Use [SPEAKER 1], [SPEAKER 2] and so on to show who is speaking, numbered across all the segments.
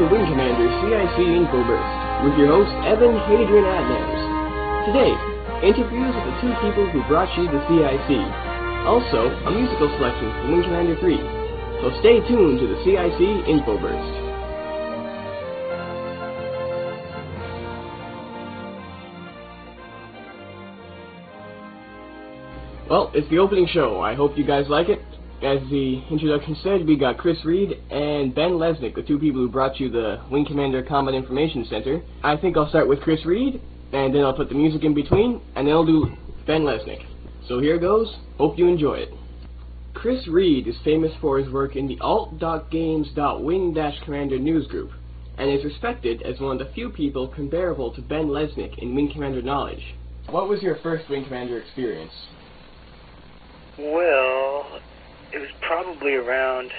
[SPEAKER 1] the Wing Commander CIC Infoburst with your host Evan Hadrian Adnams. Today, interviews with the two people who brought you the CIC. Also, a musical selection from Wing Commander 3. So stay tuned to the CIC Infoburst. Well, it's the opening show. I hope you guys like it. As the introduction said, we got Chris Reed and Ben Lesnick, the two people who brought you the Wing Commander Combat Information Center. I think I'll start with Chris Reed, and then I'll put the music in between, and then I'll do Ben Lesnick. So here goes. Hope you enjoy it. Chris Reed is famous for his work in the alt.games.wing-commander newsgroup, and is respected as one of the few people comparable to Ben Lesnick in Wing Commander knowledge. What was your first Wing Commander experience?
[SPEAKER 2] Well, it was probably around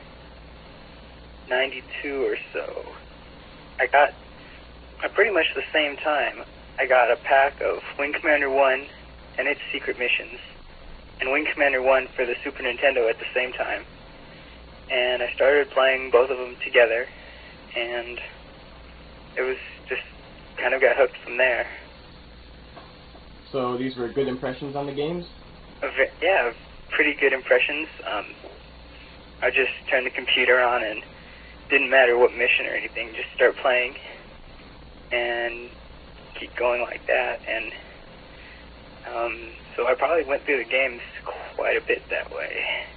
[SPEAKER 2] 92 or so. At pretty much the same time, I got a pack of Wing Commander 1 and its secret missions, and Wing Commander 1 for the Super Nintendo at the same time. And I started playing both of them together, and it was just kind of got hooked from there.
[SPEAKER 1] So these were good impressions on the games?
[SPEAKER 2] Yeah, pretty good impressions. I just turned the computer on and didn't matter what mission or anything, just start playing and keep going like that. And so I probably went through the games quite a bit that way.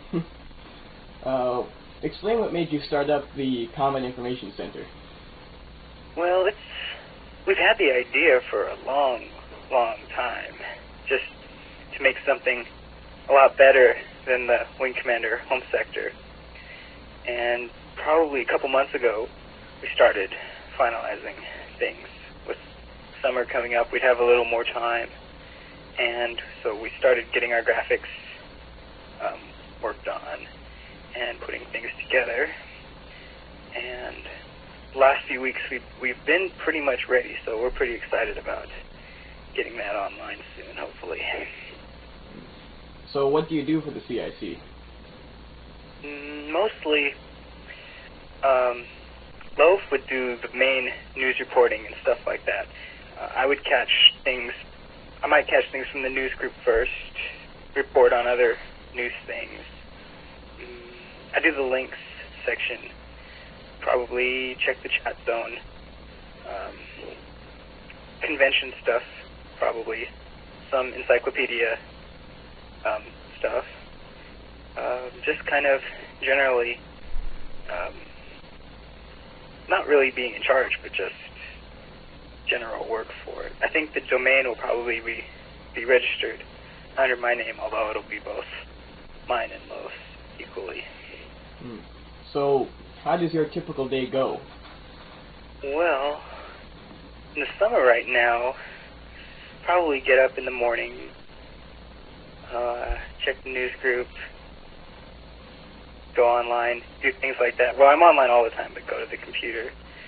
[SPEAKER 1] Explain what made you start up the Combat Information Center.
[SPEAKER 2] Well, we've had the idea for a long, long time, just to make something a lot better than the Wing Commander home sector. And probably a couple months ago, we started finalizing things. With summer coming up, we'd have a little more time, and so we started getting our graphics worked on and putting things together. And the last few weeks, we've been pretty much ready, so we're pretty excited about getting that online soon, hopefully.
[SPEAKER 1] So what do you do for the CIC?
[SPEAKER 2] Mostly, Loaf would do the main news reporting and stuff like that. I might catch things from the news group first, report on other news things. I do the links section, probably check the chat zone, convention stuff, probably, some encyclopedia stuff. Just kind of generally, not really being in charge, but just general work for it. I think the domain will probably be registered under my name, although it'll be both mine and Lowe's equally.
[SPEAKER 1] So, how does your typical day go?
[SPEAKER 2] Well, in the summer right now, probably get up in the morning, check the news group, go online, do things like that. Well, I'm online all the time, but go to the computer.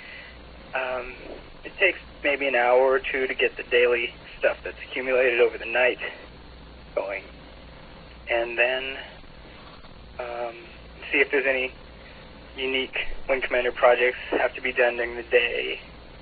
[SPEAKER 2] It takes maybe an hour or two to get the daily stuff that's accumulated over the night going. And then see if there's any unique Wing Commander projects have to be done during the day.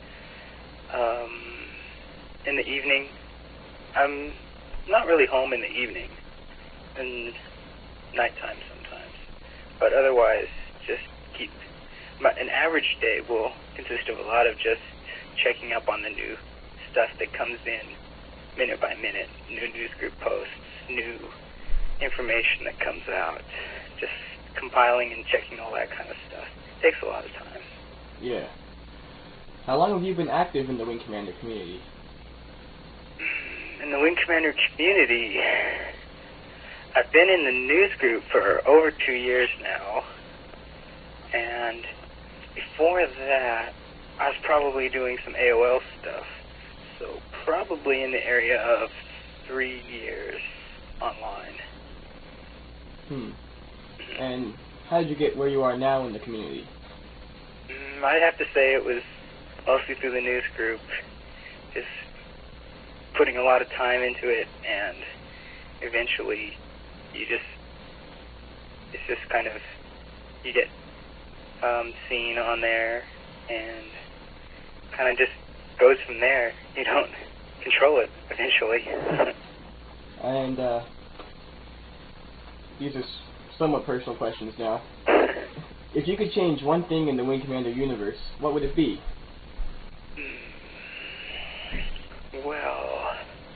[SPEAKER 2] In the evening, I'm not really home in the evening, and nighttime sometimes. But otherwise, just an average day will consist of a lot of just checking up on the new stuff that comes in minute by minute, new news group posts, new information that comes out, just compiling and checking all that kind of stuff. It takes a lot of time.
[SPEAKER 1] Yeah. How long have you been active in the Wing Commander community?
[SPEAKER 2] In the Wing Commander community, I've been in the news group for over 2 years now, and before that, I was probably doing some AOL stuff, so probably in the area of 3 years online.
[SPEAKER 1] And how did you get where you are now in the community?
[SPEAKER 2] I'd have to say it was mostly through the news group, just putting a lot of time into it, and eventually it's just kind of, you get scene on there, and kind of just goes from there. You don't control it eventually.
[SPEAKER 1] And these are somewhat personal questions now. If you could change one thing in the Wing Commander universe, what would it be?
[SPEAKER 2] Well,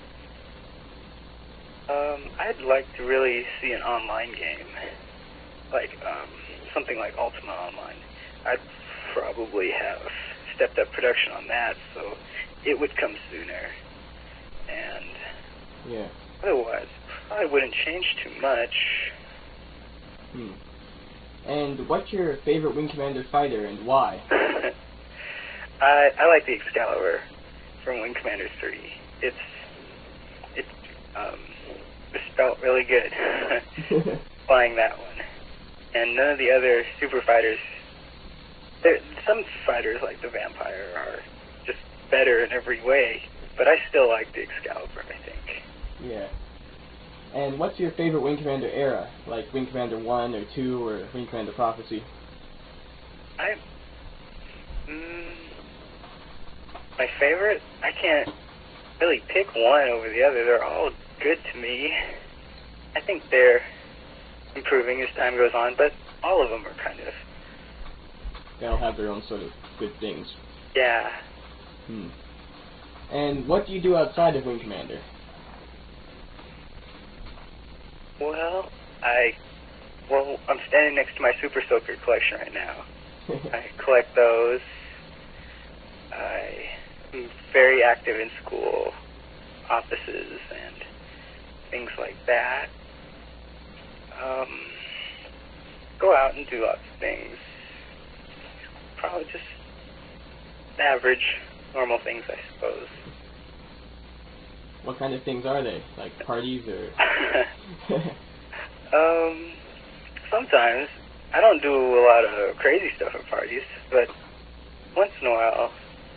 [SPEAKER 2] I'd like to really see an online game, like something like Ultima Online. I'd probably have stepped up production on that, so it would come sooner. And
[SPEAKER 1] yeah.
[SPEAKER 2] Otherwise, probably wouldn't change too much. And what's your favorite Wing Commander fighter and why? I like the Excalibur from Wing Commander 3. It's felt really good flying that one. And none of the other super fighters, some fighters like the Vampire are just better in every way, but I still like the Excalibur, I think. Yeah. And what's your favorite Wing Commander era, like Wing Commander 1 or 2 or Wing Commander Prophecy? My favorite? I can't really pick one over the other. They're all good to me. I think they're improving as time goes on, but all of them are kind of... They all have their own sort of good things. Yeah. And what do you do outside of Wing Commander? Well, I'm standing next to my Super Soaker collection right now. I collect those. I'm very active in school offices and things like that. Go out and do lots of things. Probably just average, normal things, I suppose. What kind of things are they? Like parties or... Sometimes. I don't do a lot of crazy stuff at parties, but once in a while.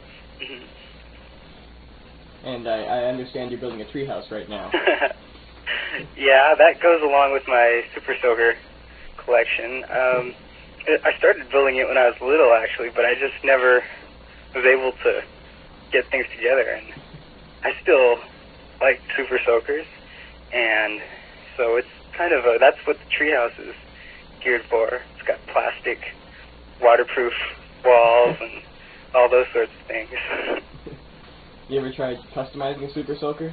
[SPEAKER 2] And I understand you're building a treehouse right now. Yeah, that goes along with my Super Soaker collection. I started building it when I was little, actually, but I just never was able to get things together, and I still like Super Soakers, and so it's kind of that's what the treehouse is geared for. It's got plastic, waterproof walls and all those sorts of things. You ever tried customizing a Super Soaker?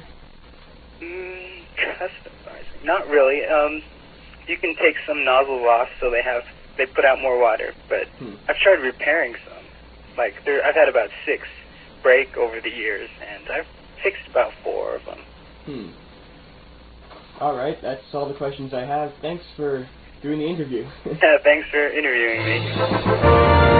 [SPEAKER 2] Customizing? Not really. You can take some nozzles off so they put out more water, but I've tried repairing some. Like I've had about 6 break over the years, and I've fixed about 4 of them. All right, that's all the questions I have. Thanks for doing the interview. Thanks for interviewing me.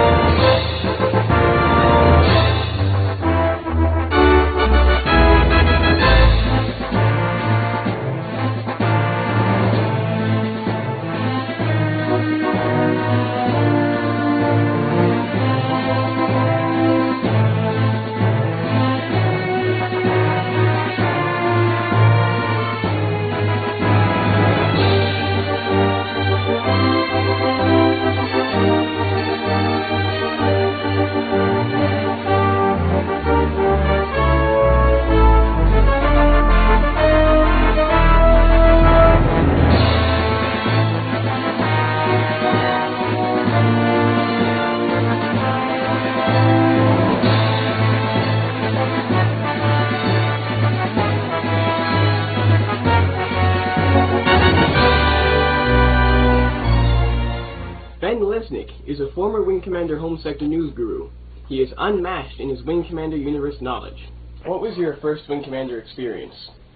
[SPEAKER 2] Ben Lesnick is a former Wing Commander Home Sector news guru. He is unmatched in his Wing Commander universe knowledge. What was your first Wing Commander experience?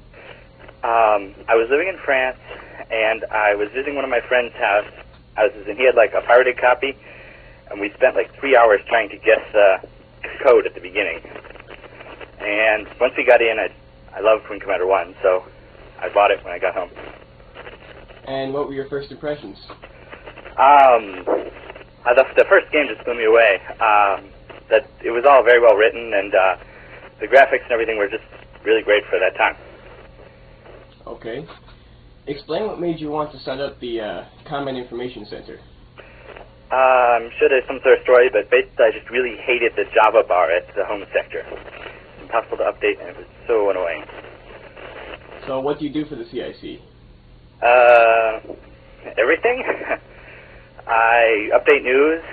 [SPEAKER 2] I was living in France, and I was visiting one of my friend's house. And he had like a pirated copy, and we spent like 3 hours trying to guess the code at the beginning. And once we got in, I loved Wing Commander 1, so I bought it when I got home. And what were your first impressions? The first game just blew me away. That it was all very well written, and the graphics and everything were just really great for that time. Okay. Explain what made you want to set up the Combat Information Center.
[SPEAKER 3] I'm sure there's some sort of story, but basically I just really hated the Java bar at the home sector. It's impossible to update, and it was so annoying.
[SPEAKER 1] So what do you do for the CIC?
[SPEAKER 3] Everything. I update news.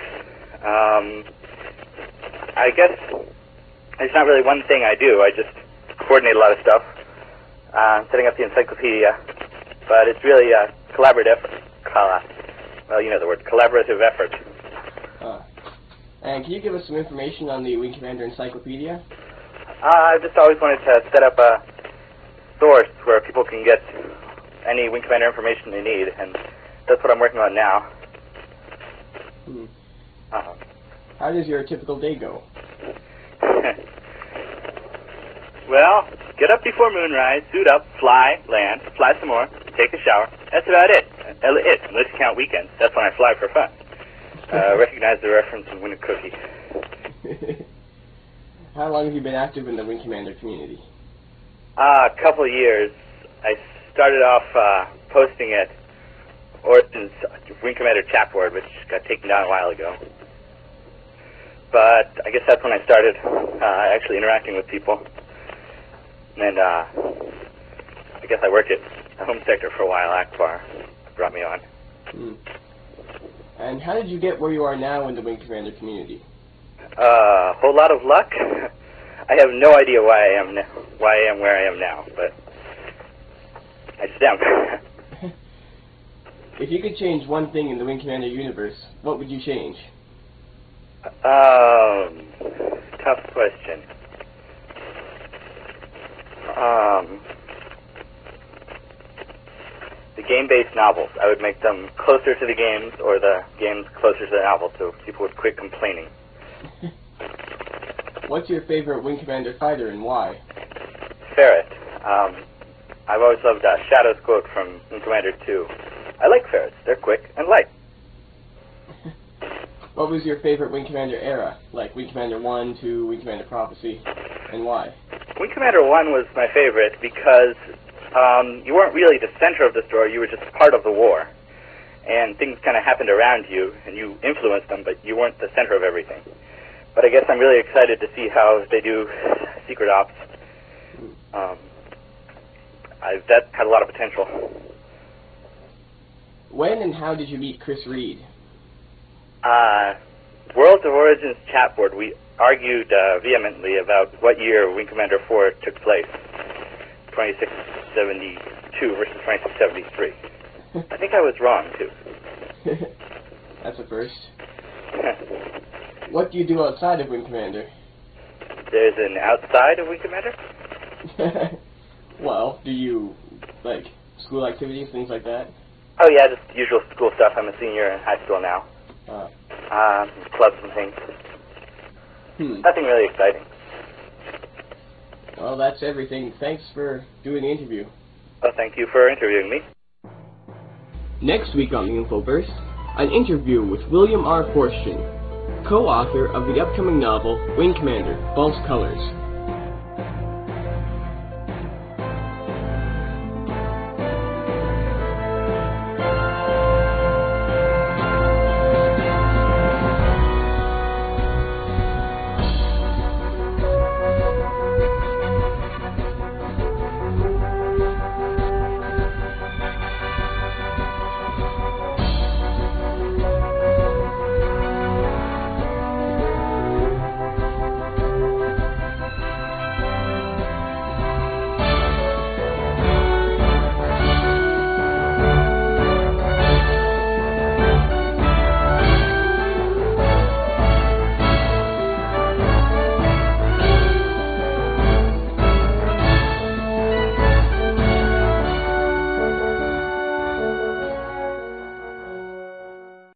[SPEAKER 3] I guess it's not really one thing I do. I just coordinate a lot of stuff. Setting up the encyclopedia. But it's really a collaborative effort. Well, you know the word, collaborative effort.
[SPEAKER 1] And can you give us some information on the Wing Commander Encyclopedia?
[SPEAKER 3] I've just always wanted to set up a source where people can get any Wing Commander information they need, and that's what I'm working on now.
[SPEAKER 1] How does your typical day go?
[SPEAKER 3] Well, get up before moonrise, suit up, fly, land, fly some more, take a shower. That's about it. Unless you count weekends. That's when I fly for fun. Recognize the reference and win a cookie.
[SPEAKER 1] How long have you been active in the Wing Commander community?
[SPEAKER 3] A couple of years. I started off posting at Orton's Wing Commander chat board, which got taken down a while ago. But I guess that's when I started actually interacting with people. And I guess I worked at the home sector for a while. Akbar brought me on.
[SPEAKER 1] And how did you get where you are now in the Wing Commander community?
[SPEAKER 3] A whole lot of luck. I have no idea why I am where I am now, but I just am.
[SPEAKER 1] If you could change one thing in the Wing Commander universe, what would you change?
[SPEAKER 3] Tough question. The game-based novels. I would make them closer to the games, or the games closer to the novels, so people would quit complaining.
[SPEAKER 1] What's your favorite Wing Commander fighter and why?
[SPEAKER 3] Ferret. I've always loved Shadow's quote from Wing Commander 2. I like ferrets. They're quick and light.
[SPEAKER 1] What was your favorite Wing Commander era? Like Wing Commander 1, 2, Wing Commander Prophecy, and why?
[SPEAKER 3] Wing Commander 1 was my favorite because you weren't really the center of the story, you were just part of the war. And things kind of happened around you, and you influenced them, but you weren't the center of everything. But I guess I'm really excited to see how they do Secret Ops. That had a lot of potential.
[SPEAKER 1] When and how did you meet Chris Reed?
[SPEAKER 3] Worlds of Origins chat board, we argued vehemently about what year Wing Commander 4 took place. 2672 versus 2673. I think I was wrong, too.
[SPEAKER 1] That's a first. What do you do outside of Wing Commander?
[SPEAKER 3] There's an outside of Wing Commander?
[SPEAKER 1] Well, do you, like, school activities, things like that?
[SPEAKER 3] Oh yeah, just usual school stuff. I'm a senior in high school now. Clubs and things. Nothing really exciting.
[SPEAKER 1] Well, that's everything. Thanks for doing the interview.
[SPEAKER 3] Well, thank you for interviewing me.
[SPEAKER 1] Next week on the Infoburst, an interview with William R. Forstchen, co-author of the upcoming novel Wing Commander: False Colors.